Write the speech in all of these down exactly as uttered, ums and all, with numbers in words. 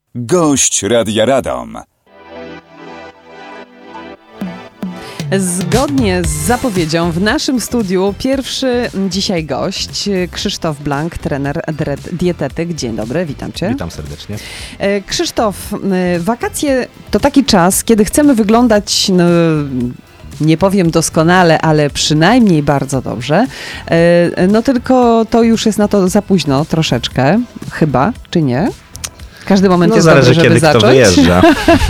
Gość Radia Radom. Zgodnie z zapowiedzią w naszym studiu pierwszy dzisiaj gość, Krzysztof Blank, trener dietetyk. Dzień dobry, witam Cię. Witam serdecznie. Krzysztof, wakacje to taki czas, kiedy chcemy wyglądać, no, nie powiem doskonale, ale przynajmniej bardzo dobrze. No tylko to już jest na to za późno troszeczkę, chyba, czy nie? Każdy moment no, jest zależy, dobry, żeby kiedy zacząć. Kto wyjeżdża.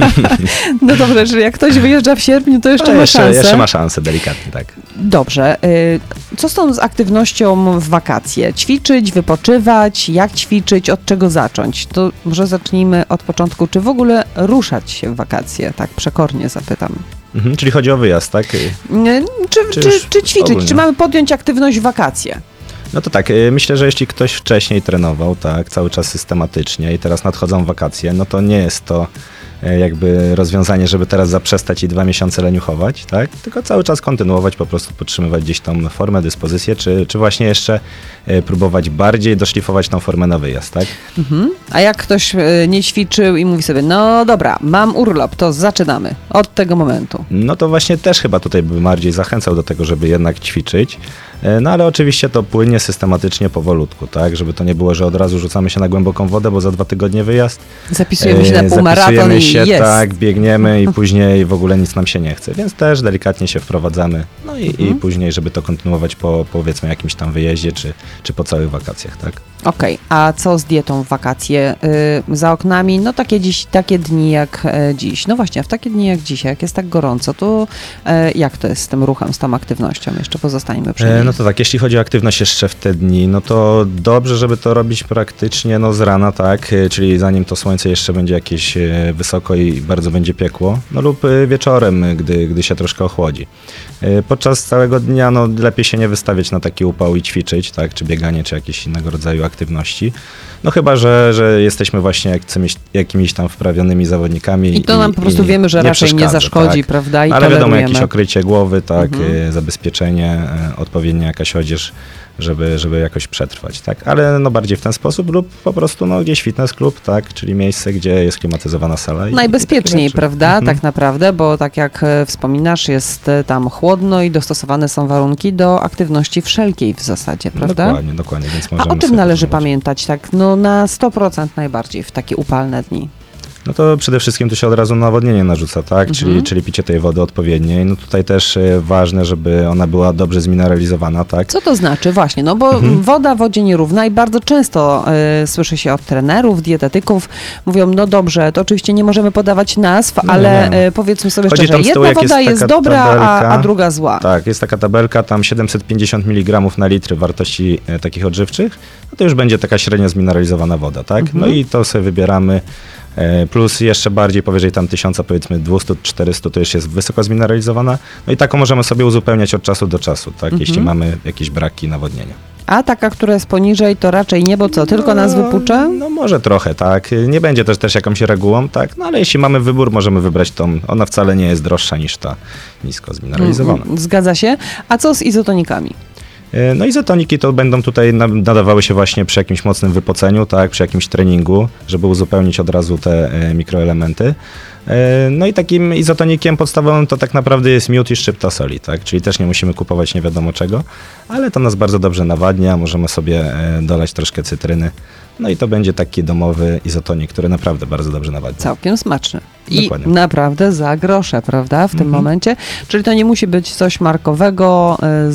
No dobrze, czyli jak ktoś wyjeżdża w sierpniu, to jeszcze no, ma jeszcze, szansę. Jeszcze ma szansę, delikatnie, tak. Dobrze. Co z tą z aktywnością w wakacje? Ćwiczyć, wypoczywać? Jak ćwiczyć? Od czego zacząć? To może zacznijmy od początku. Czy w ogóle ruszać się w wakacje? Tak przekornie zapytam. Mhm, czyli chodzi o wyjazd, tak? Czy, czy, czy, czy ćwiczyć? ogólnie? Czy mamy podjąć aktywność w wakacje? No to tak, myślę, że jeśli ktoś wcześniej trenował, tak, cały czas systematycznie i teraz nadchodzą wakacje, no to nie jest to jakby rozwiązanie, żeby teraz zaprzestać i dwa miesiące leniuchować, tak? Tylko cały czas kontynuować, po prostu podtrzymywać gdzieś tą formę, dyspozycję, czy, czy właśnie jeszcze próbować bardziej doszlifować tą formę na wyjazd, tak? Mhm. A jak ktoś nie ćwiczył i mówi sobie, no dobra, mam urlop, to zaczynamy od tego momentu. No to właśnie też chyba tutaj bym bardziej zachęcał do tego, żeby jednak ćwiczyć. No ale oczywiście to płynie systematycznie, powolutku, tak? Żeby to nie było, że od razu rzucamy się na głęboką wodę, bo za dwa tygodnie wyjazd. Zapisujemy się na półmaraton Zapisujemy i się, jest. tak, biegniemy i później w ogóle nic nam się nie chce. Więc też delikatnie się wprowadzamy. No i, mhm. i później, żeby to kontynuować po powiedzmy jakimś tam wyjeździe, czy, czy po całych wakacjach, tak? Okej, okay. A co z dietą w wakacje? Yy, za oknami, no takie dziś, takie dni jak e, dziś. No właśnie, w takie dni jak dzisiaj, jak jest tak gorąco, to e, jak to jest z tym ruchem, z tą aktywnością? Jeszcze pozostańmy przy niej. E, no to tak, jeśli chodzi o aktywność jeszcze w te dni, no to dobrze, żeby to robić praktycznie no z rana, tak? E, czyli zanim to słońce jeszcze będzie jakieś e, wysoko i bardzo będzie piekło, no lub e, wieczorem, gdy, gdy się troszkę ochłodzi. E, podczas całego dnia, no lepiej się nie wystawiać na taki upał i ćwiczyć, tak? Czy bieganie, czy jakieś innego rodzaju aktywności. No chyba, że, że jesteśmy właśnie jakimiś, jakimiś tam wprawionymi zawodnikami. I to nam i, po prostu wiemy, że nie raczej nie zaszkodzi, tak? prawda? I ale wiadomo, tolerujemy. jakieś okrycie głowy, tak, mhm. zabezpieczenie, odpowiednia jakaś odzież, żeby, żeby jakoś przetrwać, tak? Ale no bardziej w ten sposób lub po prostu no gdzieś fitness klub, tak? Czyli miejsce, gdzie jest klimatyzowana sala. I, najbezpieczniej, i prawda? mhm. Tak naprawdę, bo tak jak wspominasz, jest tam chłodno i dostosowane są warunki do aktywności wszelkiej w zasadzie, prawda? Dokładnie, dokładnie. Więc możemy A o czym należy pozwolić. pamiętać tak no na sto procent najbardziej w takie upalne dni? No to przede wszystkim tu się od razu nawodnienie narzuca, tak? Mhm. Czyli, czyli picie tej wody odpowiedniej. No tutaj też y, ważne, żeby ona była dobrze zmineralizowana, tak? Co to znaczy? Właśnie, no bo mhm. woda wodzie nierówna i bardzo często y, słyszy się od trenerów, dietetyków, mówią, no dobrze, to oczywiście nie możemy podawać nazw, no, ale nie. Y, powiedzmy sobie Chodzi szczerze, jedna tyłu, woda jest, jest dobra, tabelka, a, a druga zła. Tak, jest taka tabelka, tam siedemset pięćdziesiąt miligramów na litr wartości e, takich odżywczych, no to już będzie taka średnio zmineralizowana woda, tak? Mhm. No i to sobie wybieramy. Plus jeszcze bardziej powyżej tam tysiąca, powiedzmy dwieście czterysta, to już jest wysoko zmineralizowana. No i taką możemy sobie uzupełniać od czasu do czasu, tak? Mhm. Jeśli mamy jakieś braki nawodnienia. A taka, która jest poniżej, to raczej nie, bo co, tylko no, nas wypucza? No może trochę, tak. Nie będzie też też jakąś regułą, tak. No ale jeśli mamy wybór, możemy wybrać tą, ona wcale nie jest droższa niż ta nisko zmineralizowana. Zgadza się. A co z izotonikami? No izotoniki to będą tutaj nadawały się właśnie przy jakimś mocnym wypoceniu, tak, przy jakimś treningu, żeby uzupełnić od razu te mikroelementy. No i takim izotonikiem podstawowym to tak naprawdę jest miód i szczypta soli, tak, czyli też nie musimy kupować nie wiadomo czego, ale to nas bardzo dobrze nawadnia, możemy sobie dolać troszkę cytryny. No i to będzie taki domowy izotonik, który naprawdę bardzo dobrze nawadnia. Całkiem smaczny. I Dokładnie. naprawdę za grosze, prawda, w tym mhm. momencie. Czyli to nie musi być coś markowego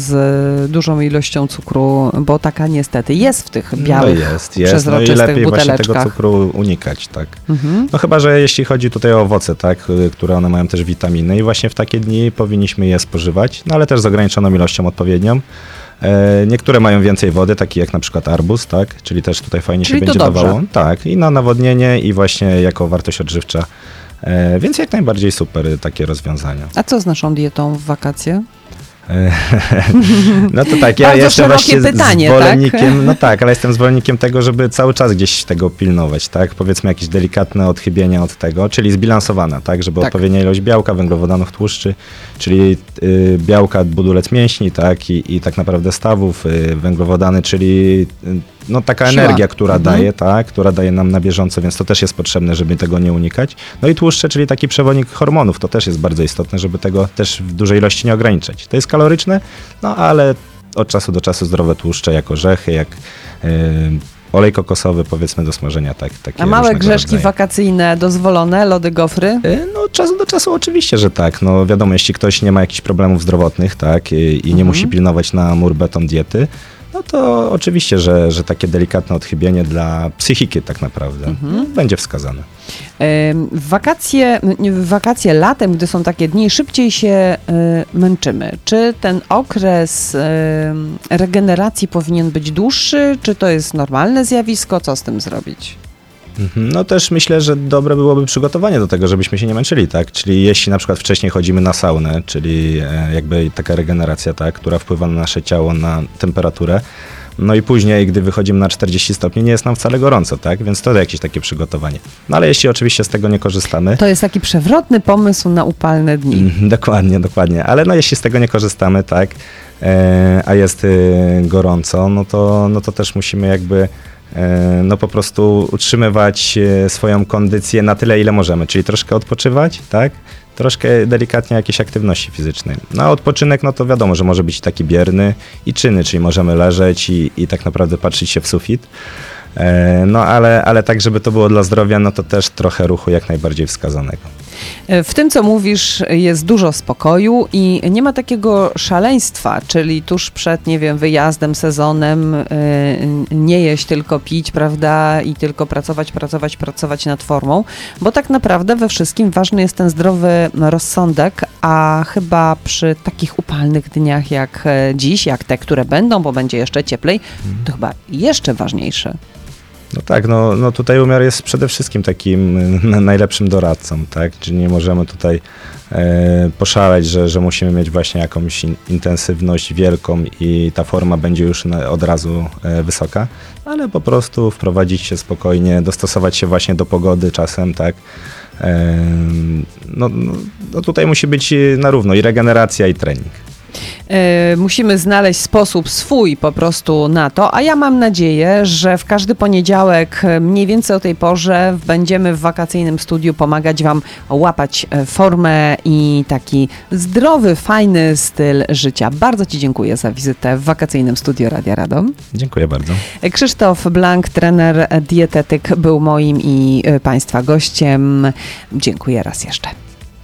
z dużą ilością cukru, bo taka niestety jest w tych białych, no jest, jest. przezroczystych no i lepiej buteleczkach. właśnie tego cukru unikać, tak. Mhm. No chyba, że jeśli chodzi tutaj o owoce, tak, które one mają też witaminy i właśnie w takie dni powinniśmy je spożywać, no ale też z ograniczoną ilością odpowiednią. Niektóre mają więcej wody, takie jak na przykład arbuz, tak? Czyli też tutaj fajnie Czyli się będzie dawało. Tak, i na nawodnienie i właśnie jako wartość odżywcza. Więc jak najbardziej super takie rozwiązania. A co z naszą dietą w wakacje? No to tak, ja Bardzo jestem właśnie pytanie, zwolennikiem, tak? no tak, ale jestem zwolennikiem tego, żeby cały czas gdzieś tego pilnować, tak? Powiedzmy jakieś delikatne odchybienia od tego, czyli zbilansowana, tak? Żeby tak. odpowiednia ilość białka, węglowodanów, tłuszczy, czyli y, białka, budulec mięśni, tak? I, i tak naprawdę stawów, y, węglowodany, czyli y, no taka Siła. energia, która Mhm. daje, tak, która daje nam na bieżąco, więc to też jest potrzebne, żeby tego nie unikać. No i tłuszcze, czyli taki przewodnik hormonów, to też jest bardzo istotne, żeby tego też w dużej ilości nie ograniczać. To jest kaloryczne, no ale od czasu do czasu zdrowe tłuszcze, jak orzechy, jak yy, olej kokosowy, powiedzmy do smażenia, tak, takie A małe różnego grzeszki rodzaju. wakacyjne dozwolone, lody, gofry? Yy, No od czasu do czasu oczywiście, że tak. No wiadomo, jeśli ktoś nie ma jakichś problemów zdrowotnych, tak, i, i nie Mhm. musi pilnować na mur beton diety, no to oczywiście, że, że takie delikatne odchybienie dla psychiki tak naprawdę Mhm. no, będzie wskazane. Ym, W wakacje, nie, w wakacje latem, gdy są takie dni, szybciej się y, męczymy. Czy ten okres y, regeneracji powinien być dłuższy, czy to jest normalne zjawisko? Co z tym zrobić? Mhm. No też myślę, że dobre byłoby przygotowanie do tego, żebyśmy się nie męczyli, tak? Czyli jeśli na przykład wcześniej chodzimy na saunę, czyli e, jakby taka regeneracja, tak, która wpływa na nasze ciało, na temperaturę, no i później, gdy wychodzimy na czterdzieści stopni, nie jest nam wcale gorąco, tak? Więc to jakieś takie przygotowanie. No ale jeśli oczywiście z tego nie korzystamy, To jest taki przewrotny pomysł na upalne dni. Mm, dokładnie, dokładnie. Ale no jeśli z tego nie korzystamy, tak, e, a jest e, gorąco, no to, no to też musimy jakby e, no po prostu utrzymywać e, swoją kondycję na tyle, ile możemy, czyli troszkę odpoczywać, tak, troszkę delikatnie jakiejś aktywności fizycznej. No a odpoczynek, no to wiadomo, że może być taki bierny i czynny, czyli możemy leżeć i, i tak naprawdę patrzeć się w sufit. E, No ale, ale tak, żeby to było dla zdrowia, no to też trochę ruchu jak najbardziej wskazanego. W tym, co mówisz, jest dużo spokoju i nie ma takiego szaleństwa, czyli tuż przed, nie wiem, wyjazdem, sezonem y, nie jeść, tylko pić, prawda, i tylko pracować, pracować, pracować nad formą, bo tak naprawdę we wszystkim ważny jest ten zdrowy rozsądek, a chyba przy takich upalnych dniach jak e, dziś, jak te, które będą, bo będzie jeszcze cieplej, to chyba jeszcze ważniejsze. No tak, no, no tutaj umiar jest przede wszystkim takim y, najlepszym doradcą, tak? Czyli nie możemy tutaj e, poszaleć, że, że musimy mieć właśnie jakąś in, intensywność wielką i ta forma będzie już na, od razu e, wysoka, ale po prostu wprowadzić się spokojnie, dostosować się właśnie do pogody czasem, tak? E, no, no, no tutaj musi być na równo i regeneracja, i trening. E, musimy znaleźć sposób swój po prostu na to, a ja mam nadzieję, że w każdy poniedziałek e, mniej więcej o tej porze będziemy w wakacyjnym studiu pomagać Wam łapać e, formę i taki zdrowy, fajny styl życia. Bardzo Ci dziękuję za wizytę w wakacyjnym studiu Radia Radom. Dziękuję bardzo. E, Krzysztof Blank, trener, dietetyk, był moim i e, Państwa gościem. Dziękuję raz jeszcze.